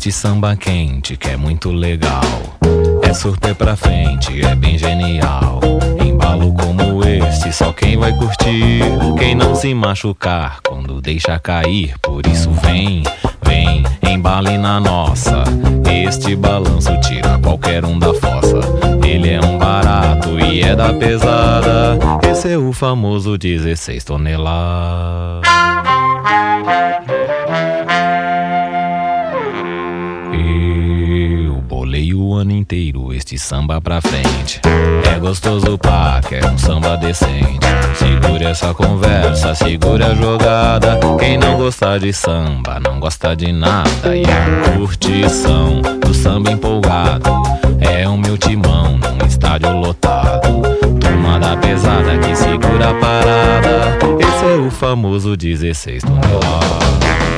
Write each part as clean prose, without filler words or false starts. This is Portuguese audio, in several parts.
este samba quente que é muito legal. É super pra frente, é bem genial. Embalo como este, só quem vai curtir. Quem não se machucar quando deixa cair. Por isso vem, vem, embale na nossa. Este balanço tira qualquer um da fossa. Ele é um barato e é da pesada. Esse é o famoso 16 toneladas. Eu bolei o ano inteiro este samba pra frente. É gostoso pá, quer um samba decente. Segura essa conversa, segura a jogada. Quem não gostar de samba, não gosta de nada. E a curtição do samba empolgado é o meu timão num estádio lotado. Turma da pesada que segura a parada. Esse é o famoso 16 toneladas.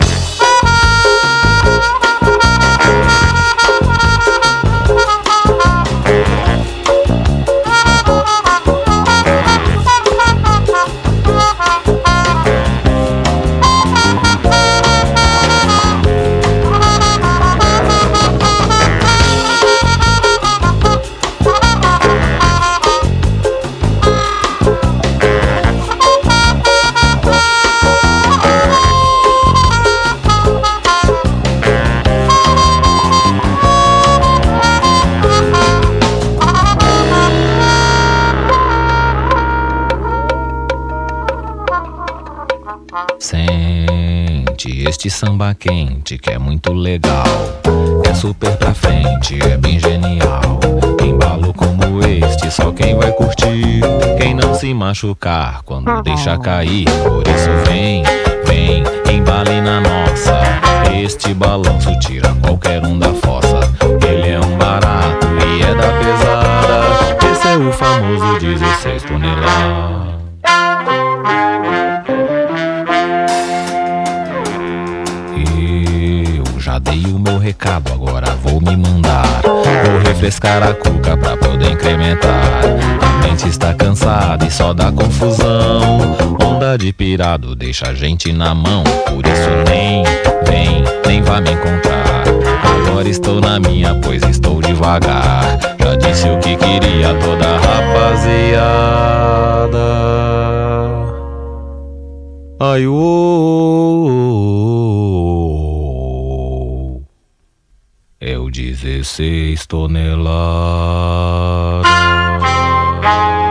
Sente este samba quente que é muito legal. É super pra frente, é bem genial. Embalo como este, só quem vai curtir. Quem não se machucar quando deixa cair. Por isso vem, vem, embale na nossa. Este balanço tira qualquer um da fossa. Ele é um barato e é da pesada. Esse é o famoso 16 toneladas. Já dei o meu recado, agora vou me mandar. Vou refrescar a cuca pra poder incrementar. A mente está cansada e só dá confusão. Onda de pirado deixa a gente na mão. Por isso nem, vem, nem vai me encontrar. Agora estou na minha, pois estou devagar. Já disse o que queria toda a rapaziada. Ai, é o 16 toneladas.